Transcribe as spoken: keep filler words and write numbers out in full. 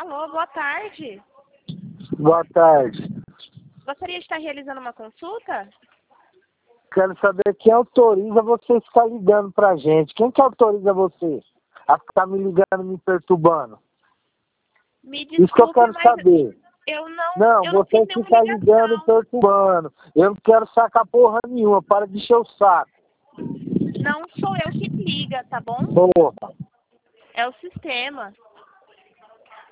Alô, boa tarde. Boa tarde. Gostaria de estar realizando uma consulta? Quero saber quem autoriza você ficar ligando pra gente. Quem que autoriza você a ficar me ligando, me perturbando? Me Isso que eu desculpe, quero mas saber. eu não, Não, eu não você fiz nenhuma fica ligando e ligação. perturbando. Eu não quero sacar porra nenhuma. Para de encher o saco. Não sou eu que liga, tá bom? Porra. É o sistema.